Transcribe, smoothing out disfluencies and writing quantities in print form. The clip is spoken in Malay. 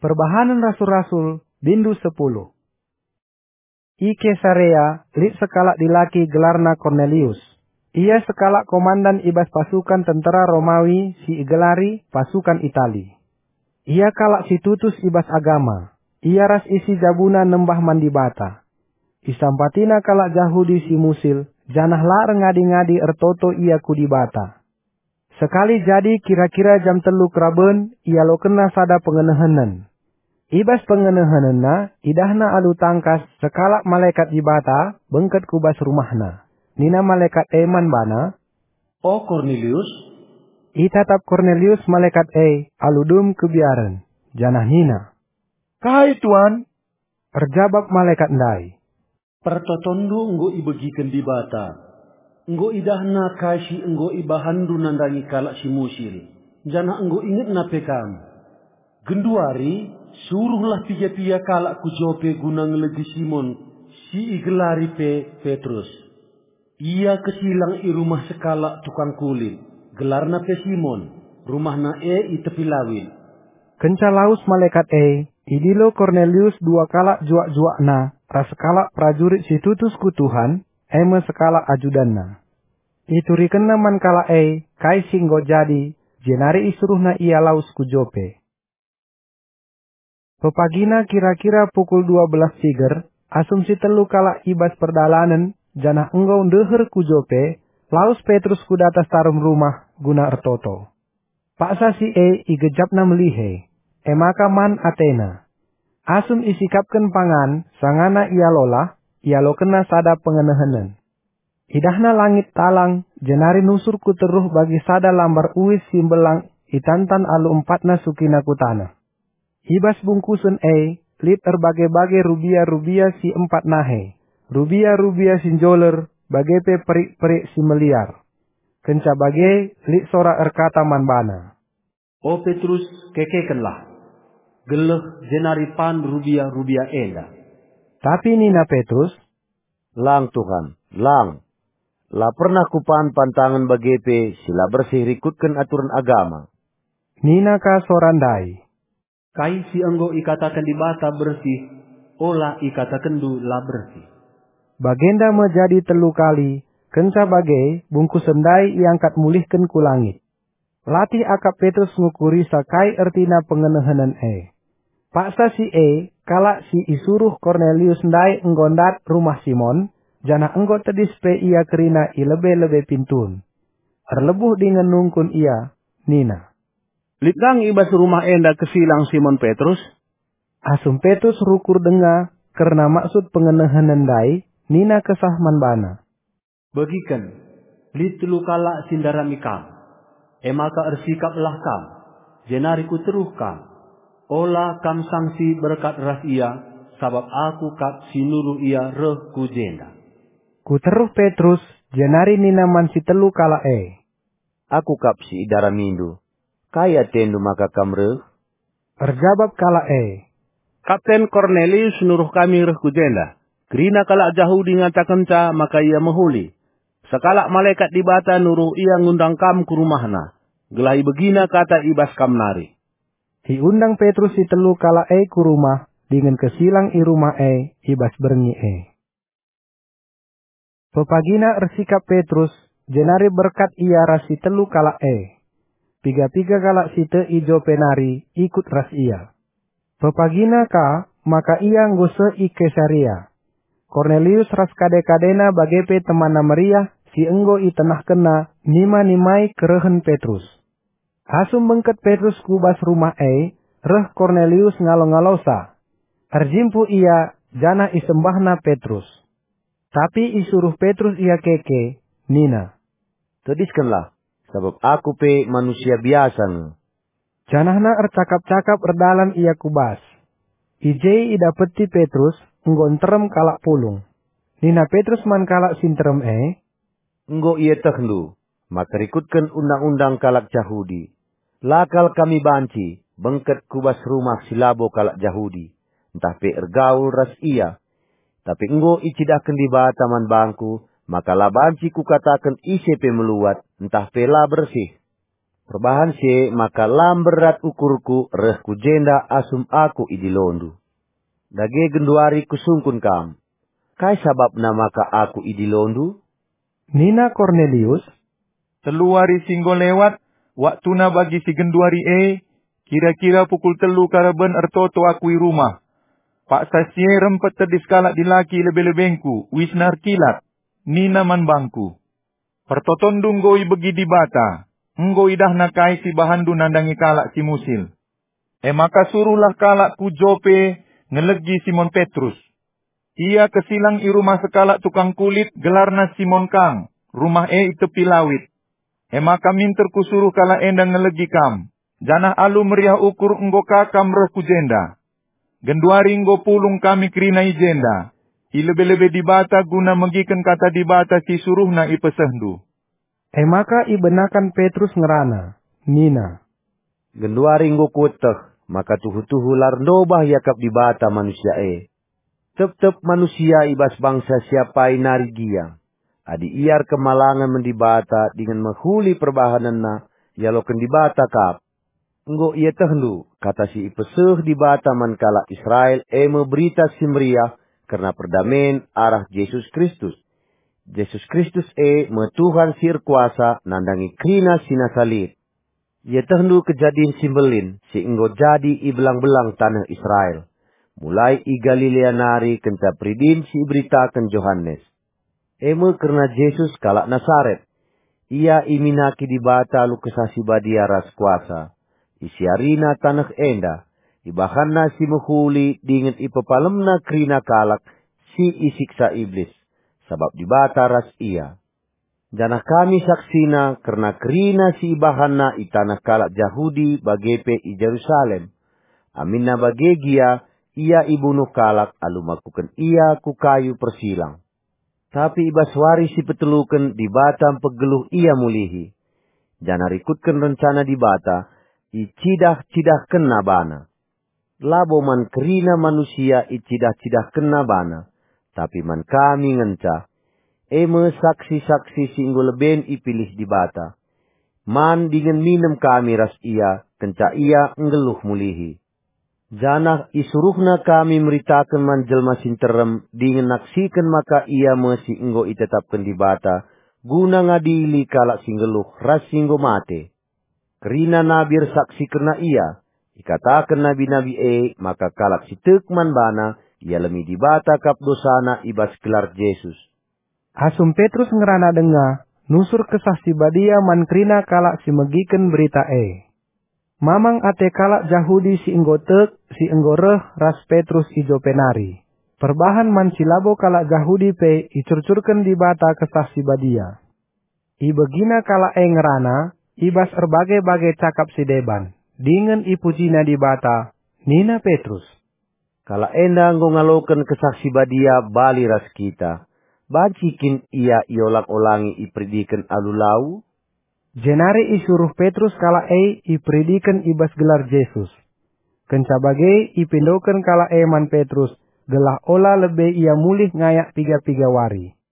Perbahanan Rasul-Rasul, Bindu 10. I Kesarea, lit sekalak dilaki gelarna Cornelius. Ia sekalak komandan ibas pasukan tentara Romawi si igelari pasukan Itali. Ia kalak si tutus ibas agama. Ia ras isi jabuna nembah mandibata. Isampatina kalak Jahudi si musil, janah la ngadi-ngadi ertoto ia kudibata. Sekali jadi kira-kira jam 3 keraben, ia lo kena sada pengenehanan. Ibas pengenehanana, idahna alu tangkas, sekalak malaikat ibata, bengket kubas rumahna. Nina malaikat eman bana. Oh Cornelius. Itatap Cornelius malaikat aludum kebiaran. Janah nina. Kai tuan. Erjabab malaikat ndai. Pertotondo enggo ibegiken di bata. Enggo idahna kasi enggo ibahandu nandangi kalak si musil. Jana enggo inget na pekam. Genduari, suruhlah pia-pia kalak ku jope guna ngelegi Simon, si igelari Petrus. Ia kesilang i rumah sekalak tukang kulit. Gelarna pe Simon, rumahna i tepi lawin. Kenca laus malaikat idilo Cornelius dua kalak juak-juakna, ras kalak prajurit si tutus ku Tuhan, eme sekalak ajudanna. Iturikena man kalak kai singgo jadi, jenari isuruhna ia laus ku jope. Pepagina kira-kira pukul 12 siger, asumsi telu kalak ibas perdalanan, janah enggau ndeher ku jope, laus Petrus ku datas tarum rumah, guna ertoto. Paksa si igejapna melihe, emaka man Athena. Asum isikapken pangan, sangana ia lo kena sada pengenehanan. Idahna langit talang, jenari nusur ku teruh bagi sada lambar uis simbelang, itantan alu 4 sukina ku tanah. Ibas bungkusan lit erbagai-bagai rubia-rubia si 4 nahe. Rubia-rubia sinjoler, bagai pe perik-perik si meliar. Kenca bagai lit sora erkata manbana. O Petrus kekekenlah. Geleh jenari pan rubia-rubia enda. Tapi nina Petrus. Lang Tuhan, lang. La pernah kupan pantangan bagai pe sila bersih rikutkan aturan agama. Nina ka sorandai. Kai si enggo ikatakan di bata bersih, olah ikatakan du la bersih. Bagenda menjadi 3 kali, kenca bagai bungkus sendai iangkat mulihkan ku langit. Latih akap Petrus ngukuri sakai ertina pengenehanan Paksa si kalak si isuruh Cornelius ndai enggondat rumah Simon, jana enggo tedispe ia kerina ilebe-lebe pintun. Erlebuh dengan nungkun ia, nina. Litlang ibas rumah enda kesilang Simon Petrus. Asum Petrus rukur denga, karena maksud pengenehanan dai, nina kesah manbana. Bagikan, litlu kalak sindarami kam. Emaka ersikaplah kam, jenari ku teruh kam. Olah kam sangsi berkat ras ia, sabab aku kap sinuru ia reh ku jenda. Ku teruh Petrus, jenari nina man si 3 kala Aku kap si idara mindu. Kaya tendu maka kamreh. Erjabab kala Kapten Cornelius nuruh kami reh ku jenda. Kerina kalak Jahudi ngatakan ca maka ia mahuli. Sekalak malaikat di bata nuruh ia ngundang kam ku rumahna. Gelai begina kata ibas kam nari. Diundang Petrus si 3 kala ku rumah, dengan kesilang i rumah ibas bernyi Pepagina ersikap Petrus, jenari berkat ia ras si 3 kala Piga-piga kalak site ijo penari ikut ras ia. Pepagina ka, maka ia nggose i Kesarea. Cornelius ras kade-kadena bagepe temana meriah, si enggo i tenah kena, nima-nimai kerehen Petrus. Asum bengket Petrus kubas rumah reh Cornelius ngalo-ngalosa. Erjimpu ia, jana isembahna Petrus. Tapi isuruh Petrus ia keke, nina. Tediskanlah, sebab aku pe manusia biasa. Janahna ercakap-cakap erdalan ia kubas. Ije idapeti Petrus, enggon terem kalak pulung. Nina Petrus man kalak sinterem Enggo ia tehlu, maka rikutkan undang-undang kalak Jahudi. Lakal kami banci, bengket kubas rumah silabo kalak Jahudi. Entah pe ergaul ras ia. Tapi enggo icidahkan di bataman bangku, maka la banci ku katakan ise pe meluat, entah pe la bersih. Perbahan se maka lam berat ukurku reh ku jenda asum aku idilondu. Dage genduari kusungkun kam. Kai sababna maka aku idilondu? Nina Cornelius, Telu hari singgo lewat, waktuna bagi si genduari kira-kira pukul 3 karaben ertoto akui rumah. Pak sasie rempet tedis kalak dilaki lebe-lebengku, wisnar kilat, nina man bangku. Pertotondung goi begi di bata, enggo idah nakai si bahandu nandangi kalak si musil. Maka suruhlah kalak ku Jope ngelegi Simon Petrus. Ia kesilang i rumah sekalak tukang kulit gelarna Simon Kang, rumah tepi lawit. Maka minter ku suruh kalak endang ngelegi kam. Janah alu meriah ukur enggo kakam reh ku jenda. Genduari enggo pulung kami kerina ijenda. Ilebe-lebe di bata guna megiken kata di bata si suruhna ipesehdu. maka ibenakan Petrus ngerana, Nina. Genduari enggo kueteh, maka tuhu-tuhu larndobah yakap di bata manusia Tep-tep manusia ibas bangsa siapai nari giang. Adi iar kemalangan mendibata dengan menghuli perbahananna, yaloken dibata kap. Enggo ia tehlu, kata si ipeseh dibata man kala Israel berita simriah karena perdamaian arah Yesus Kristus. Yesus Kristus Tuhan sir kuasa nandangi krina sinasalit. Ia tehlu kejadian simbelin si enggo jadi ibelang-belang tanah Israel. Mulai i Galilea nari kenca pridin si beritakan Yohanes. Karena Yesus kalak Nasaret. Ia iminaki dibata lu kesasi badia ras kuasa. Isiarina tanah enda. Ibahanna si menghuli dengan ipapalemna krina kalak si isiksa iblis. Sabab dibata ras ia. Janah kami saksina karena krina si ibahanna i tanah kalak Yahudi bagepe i Jerusalem. Aminna bagegia ia ibunuh kalak alu makukan ia ku kayu persilang. Tapi ibaswari si petelukan di batam pegeluh ia mulihi. Jangan rikutkan rencana di bata, icidah-cidah kena bana. Labo man kerina manusia icidah-cidah kena bana. Tapi man kami ngenca, saksi-saksi singgo leben ipilih di bata. Man dengan minum kami ras ia, kenca ia ngeluh mulihi. Janah isuruhna kami meritakan man jelma sinterem dengan naksikan maka ia mesi enggo itetapkan di bata guna ngadili kalak singgeluh ras singgo mate. Kerina nabir saksi kena ia ikatakan nabi-nabi maka kalak si tekman bana ia lemi di bata kap dosana ibas gelar Yesus. Asum Petrus ngerana denga, nusur kesaksi badia man krina kalak si megiken berita Mamang ate kalak Yahudi si enggo reh ras Petrus ijo penari. Perbahan man silabo kalak Yahudi pe icurcurken di bata kesaksi badia. Ibegina kalak ngerana, ibas erbagai-bagai cakap si deban. Dengan ipujina di bata, Nina Petrus. Kalak enda enggo ngaloken kesaksi badia bali ras kita. Bacikin ia iolak-olangi ipridiken alulau. Jenari isuruh Petrus kala ipridikan ibas gelar Yesus. Kenca bagai ipindokan kala man Petrus, gelah ola lebe ia mulih ngayak 3 wari.